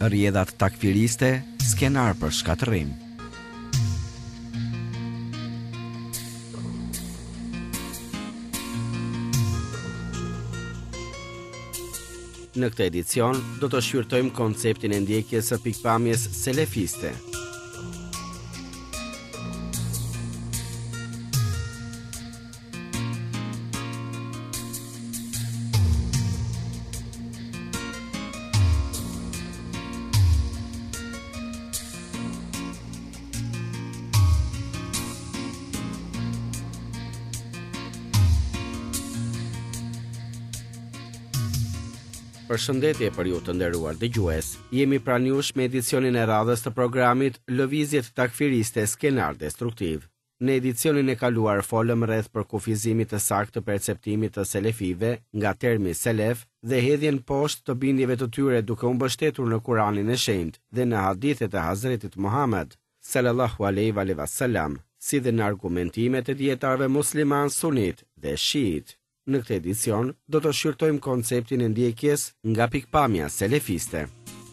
Rrjedhat takfiriste, skenar për shkatërrim. Në këtë edicion, do të shqyrtojmë konceptin e ndjekjes së pikpamjes selefiste. Përshëndetje për ju të nderuar dëgjues. Jemi pranë jush me edicionin e radhës të programit Lëvizjet takfiriste skenar destruktiv. Në edicionin e kaluar folëm rreth përkufizimit të saktë të perceptimit të selefive nga termi selef dhe hedhjen poshtë të bindjeve të tyre duke u mbështetur në Kuranin e Shenjtë dhe në hadithet e Hazretit Muhammed sallallahu alaihi wasallam, si dhe në argumentimet e dietarëve musliman sunit dhe shiit. Në këtë edicion, do të shqyrtojmë konceptin e ndjekjes nga pikpamja selefiste.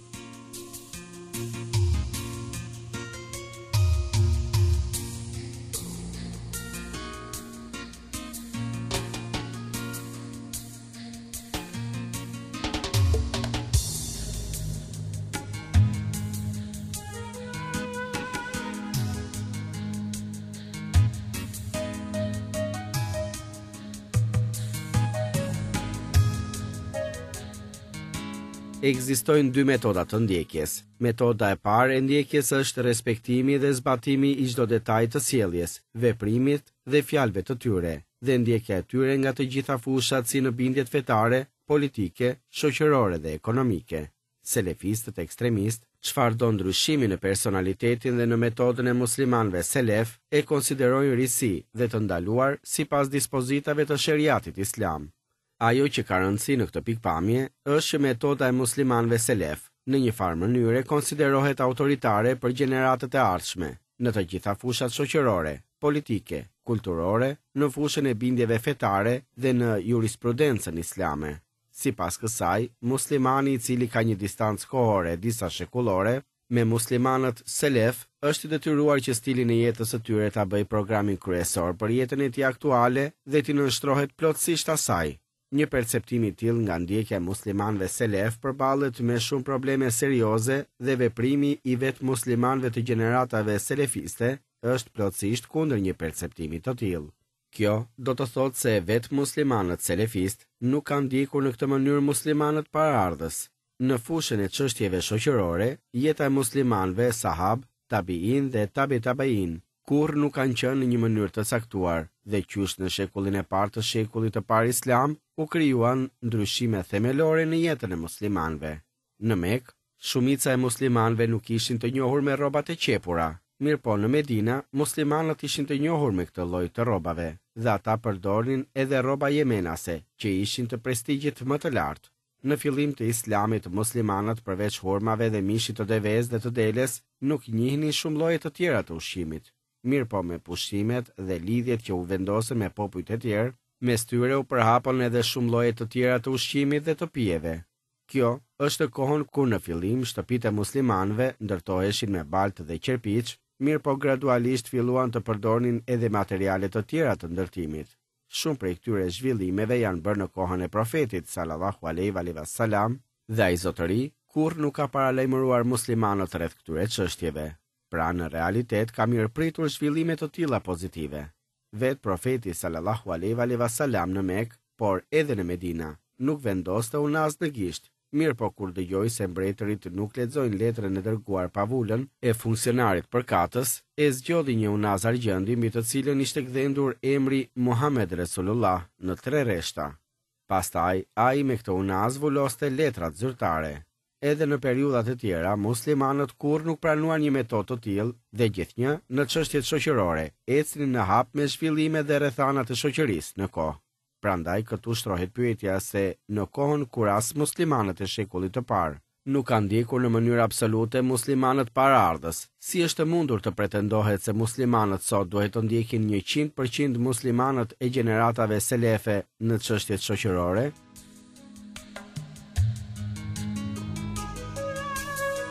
Ekzistojnë dy metoda të ndjekjes. Metoda e parë e ndjekjes është respektimi dhe zbatimi i çdo detaji të sjelljes, veprimit dhe fjalëve të tyre, dhe ndjekja e tyre nga të gjitha fushat si në bindjet fetare, politike, shoqërore dhe ekonomike. Selefistët ekstremistë, çfarëdo ndryshimi në personalitetin dhe në metodën e muslimanëve selef, e konsiderojnë risi dhe të ndaluar sipas dispozitave të sheriatit islam. Ajo që ka rëndësi në këtë pikpamje është që metoda e muslimanëve selef në një farë mënyre konsiderohet autoritare për gjeneratat e ardhshme, në të gjitha fushat shoqërore, politike, kulturore, në fushën e bindjeve fetare dhe në jurisprudencën islame. Sipas kësaj, muslimani i cili ka një distancë kohore disa shekullore me muslimanët selef është i detyruar që stilin e jetës së tyre ta bëjë programin kryesor për jetën e tij aktuale dhe t'i nënshtrohet plotësisht asaj. Një perceptim i tillë nga ndjekja e muslimanëve selef përballet me shumë probleme serioze dhe veprimi i vetë muslimanëve të gjeneratave selefiste është plotësisht kundër një perceptimi të tillë. Kjo do të thotë se vetë muslimanët selefist nuk kanë ndjekur në këtë mënyrë muslimanët paraardhës. Në fushën e çështjeve shoqërore, jeta e muslimanëve sahab, tabiin dhe tabiin kur nuk kanë qenë në një mënyrë të caktuar dhe qysh në shekullin e parë të shekullit të parë islam u krijuan ndryshime themelore në jetën e muslimanëve. Në Mekë, shumica e muslimanëve nuk ishin të njohur me rrobat e qepura, mirëpo në Medina muslimanët ishin të njohur me këtë lloj të rrobave dhe ata përdornin edhe rroba jemenase, që ishin të prestigjit më të lartë. Në fillim të islamit, muslimanët përveç hurmave dhe mishit të devez dhe të deles, nuk njihnin shumë lloje të tjera të ushqimit. Mirëpo me pushimet dhe lidhjet që u vendosën me popujt e tjerë, mes tyre u përhapën edhe shumë lloje të tjera të ushqimit dhe të pijeve. Kjo është kohën kur në fillim shtëpitë e muslimanëve ndërtoheshin me baltë dhe qerpiç, mirëpo gradualisht filluan të përdornin edhe materiale të tjera të ndërtimit. Shumë prej këtyre zhvillimeve janë bërë në kohën e profetit sallallahu alaihi wasallam dhe ai zotëri kurrë nuk ka paralajmëruar muslimanët rreth këtyre çështjeve. Pra në realitet ka mirëpritur zhvillime të tilla pozitive. Vetë profeti sallallahu alaihi wasallam në Mekë, por edhe në Medina, nuk vendoste unaz në gisht, mirëpo kur dëgjoi se mbretërit nuk lexojnë letrën e dërguar pa vulën e funksionarit përkatës, e zgjodhi një unaz argjendi mbi të cilën ishte gdhendur emri Muhammed Resulullah në 3 rreshta. Pastaj ai me këtë unaz vuloste letrat zyrtare. Edhe në periudhat e tjera, muslimanët kurrë nuk pranuan një metodë të tillë dhe gjithnjë në çështjet shoqërore ecnin në hap me zhvillime dhe rrethanat e shoqërisë në kohë. Prandaj këtu shtrohet pyetja se në kohën kur as muslimanët e shekullit të parë nuk kanë ndjekur në mënyrë absolute muslimanët paraardhës, si është mundur të pretendohet se muslimanët sot duhet të ndjekin 100% muslimanët e gjeneratave selefe në çështjet shoqërore?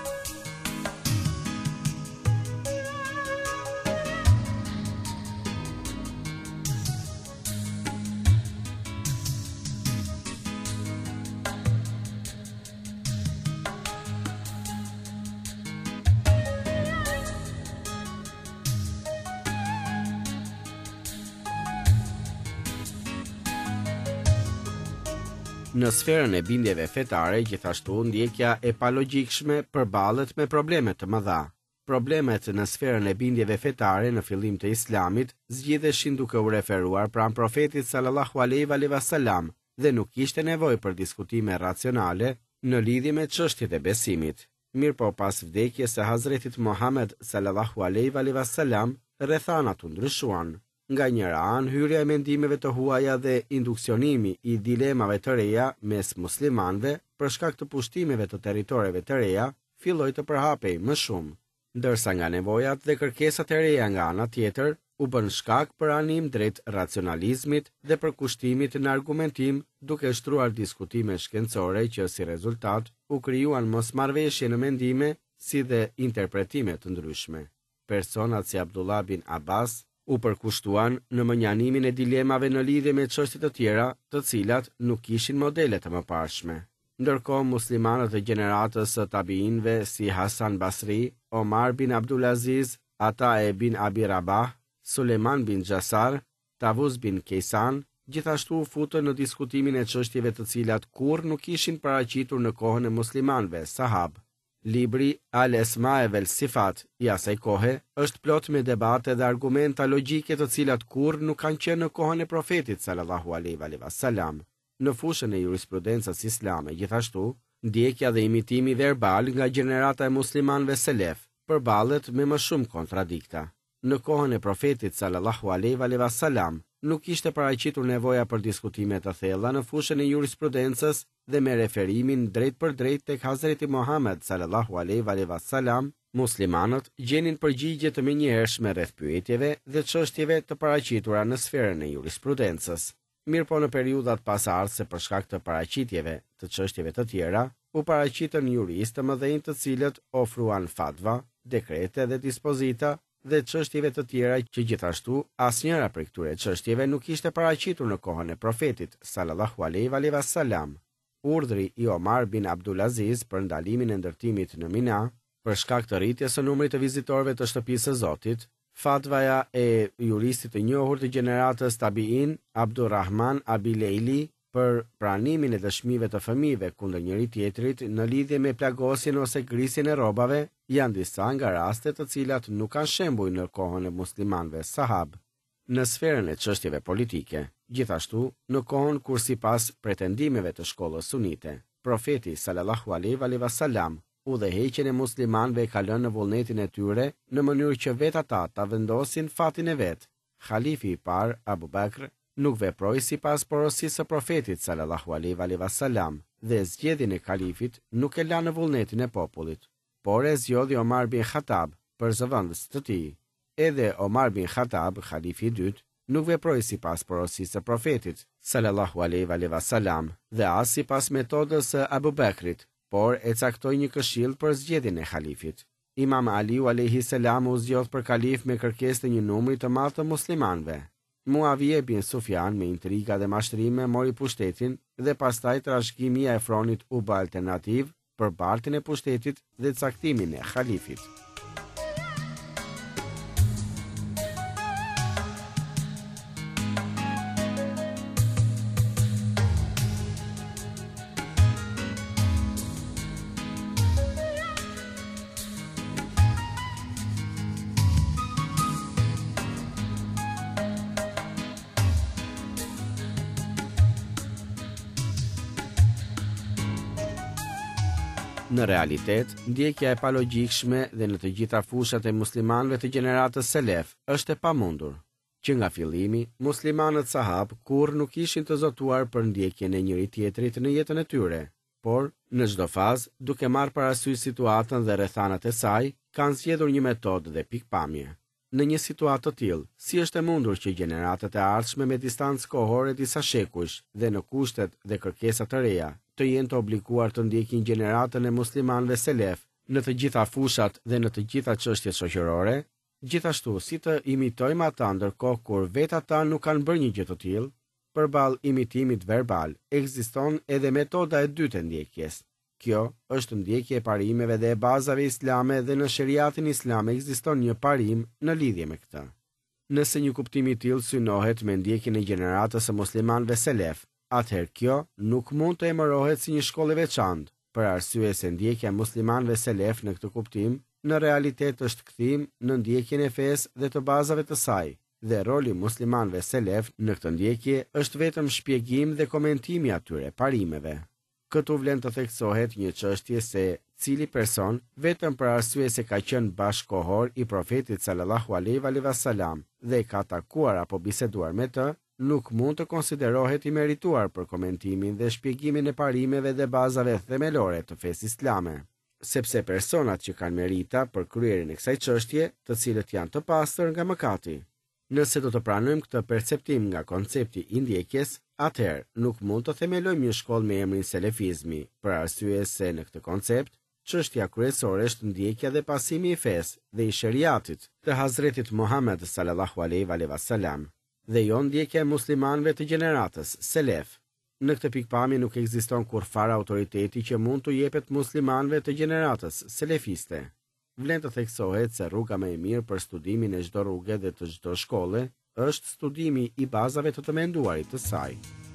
Në sferën e bindjeve fetare, gjithashtu ndjekja e palogjikshme përballet me probleme të mëdha. Problemet në sferën e bindjeve fetare në fillim të Islamit zgjidheshin duke u referuar pranë profetit sallallahu alaihi wasallam dhe nuk kishte nevojë për diskutime racionale në lidhje me çështjet e besimit. Mirpo pas vdekjes së Hazretit Muhammed sallallahu alaihi wasallam, rrethanat u ndryshuan. Nga njëra anë, hyrja e mendimeve të huaja dhe induksionimi i dilemave të reja mes muslimanëve për shkak të pushtimeve të territoreve të reja filloi të përhapej më shumë, ndërsa nga nevojat dhe kërkesat e reja nga ana tjetër u bën shkak për anim drejt racionalizmit dhe për kushtimit në argumentim, duke shtruar diskutime shkencore që si rezultat u krijuan mosmarrveshje në mendime si dhe interpretime të ndryshme. Personat si Abdullah bin Abbas u përkushtuan në mënjanimin e dilemave në lidhje me çështje të tjera, të cilat nuk kishin modele të mëparshme. Ndërkohë muslimanët e gjeneratës së tabiinëve si Hasan Basri, Omar bin Abdulaziz, Ata bin Abi Rabah, Suleiman bin Jasar, Tavuz bin Kaysan, gjithashtu u futën në diskutimin e çështjeve të cilat kurrë nuk ishin paraqitur në kohën e muslimanëve sahab. Libri Al-Esma vel Sifat i asaj kohe është plot me debate dhe argumenta logjike të cilat kurrë nuk kanë qenë në kohën e profetit sallallahu alaihi wasallam. Në fushën e jurisprudencës islame, gjithashtu, ndjekja dhe imitimi verbal nga gjenerata e muslimanëve selef përballet me më shumë kontradikta. Në kohën e profetit sallallahu alaihi wasallam, nuk ishte paraqitur nevoja për diskutime të thella në fushën e jurisprudencës dhe me referimin drejt për drejt tek Hazreti Muhammed sallallahu alaihi wasallam, muslimanët gjenin përgjigje të menjëhershme rreth pyetjeve dhe çështjeve të paraqitura në sferën e jurisprudencës. Mirpo në periudhat pasardhëse për shkak të paraqitjeve të çështjeve të tjera, u paraqitën juristë të mëdhenj të cilët ofruan fatva, dekrete dhe dispozita dhe çështjeve të tjera që gjithashtu asnjëra prej këtyre çështjeve nuk ishte paraqitur në kohën e profetit sallallahu alaihi wasallam. Urdhri i Omar bin Abdulaziz për ndalimin e ndërtimit në Mina, për shkak të rritjes së numrit të vizitorëve të shtëpisë së Zotit, fatvaja e juristit të njohur të gjeneratës tabiin Abdurrahman Abileili për pranimin e dëshmive të fëmijëve kundër njëri tjetrit në lidhje me plagosjen ose grisjen e rrobave, janë disa nga rastet të cilat nuk kanë shembuj në kohën e muslimanëve sahab. Në sferën e çështjeve politike, gjithashtu, në kohën kur sipas pretendimeve të shkollës sunite, profeti sallallahu alaihi wasallam udhëheqjen e muslimanëve ka lënë në vullnetin e tyre në mënyrë që vetë ata ta vendosin fatin e vet. Khalifi i parë Abu Bakr nuk veproi sipas porosisë së profetit sallallahu alaihi wasallam dhe zgjedhjen e kalifit nuk e la në vullnetin e popullit, por e zgjodhi Omar bin Khattab për zëvendës të tij. Edhe Omar bin Khattab, khalifi i dytë, nuk veproi sipas porosisë së profetit sallallahu alaihi wasallam dhe as sipas metodës së Abu Bakrit, por e caktoi një këshill për zgjedhjen e halifit. Imam Aliu alayhi salam u zgjodh për kalif me kërkesë të një numri të madh të muslimanëve. Muawiye bin Sufjan me intriga dhe mashtrime mori pushtetin dhe pastaj trashëgimi i Efronit u bë alternativë për bartjen e pushtetit dhe caktimin e halifit. Në realitet, ndjekja e palogjikshme dhe në të gjitha fushat e muslimanëve të gjeneratës selef është e pamundur. Që nga fillimi, muslimanët sahab kurrë nuk ishin të zotuar për ndjekjen e njëri tjetrit në jetën e tyre, por në çdo fazë, duke marrë parasysh situatën dhe rrethanat e saj, kanë zgjedhur një metodë dhe pikpamje. Në një situatë të tillë, si është e mundur që gjeneratat e ardhshme me distancë kohore disa shekush dhe në kushtet dhe kërkesat të reja të jenë të obliguar të ndjekin gjeneratën e muslimanëve selef në të gjitha fushat dhe në të gjitha çështjet shoqërore, gjithashtu si të imitojmë ata ndërkohë kur vetë ata nuk kanë bërë një gjë të tillë. Përballë imitimit verbal, ekziston edhe metoda e dytë e ndjekjes. Kjo është ndjekje e parimeve dhe e bazave islame dhe në sheriatin islam ekziston një parim në lidhje me këtë. Nëse një kuptim i tillë synohet me ndjekjen e gjeneratës së muslimanëve selef, atëherë kjo nuk mund të emërohet si një shkollë e veçantë, për arsye se ndjekja e muslimanëve selef në këtë kuptim në realitet është kthim në ndjekjen e fesë dhe të bazave të saj, dhe roli muslimanëve selef në këtë ndjekje është vetëm shpjegim dhe komentimi atyre parimeve. Këtu vlen të theksohet një çështje se cili person, vetëm për arsye se ka qenë bashkëkohor i profetit sallallahu alaihi wasallam dhe ka takuar apo biseduar me të, nuk mund të konsiderohet i merituar për komentimin dhe shpjegimin e parimeve dhe bazave themelore të fesë islame, sepse personat që kanë merita për kryerjen e kësaj çështje, të cilët janë të pastër nga mëkati. Nëse do të pranojmë këtë perceptim nga koncepti i ndjekjes, atëherë nuk mund të themelojmë një shkollë me emrin selefizmi, për arsye se në këtë koncept, çështja kryesore është ndjekja dhe pasimi i fesë dhe i sheriatit të Hazretit Muhammed sallallahu alaihi wasallam, dhe jo ndjekja e muslimanëve të gjeneratës selef. Në këtë pikpamje nuk ekziston kurrfarë autoriteti që mund të jepet muslimanëve të gjeneratës selefiste. Vlen të theksohet se rruga më e mirë për studimin e çdo rruge dhe të çdo shkolle është studimi i bazave të menduarit të saj.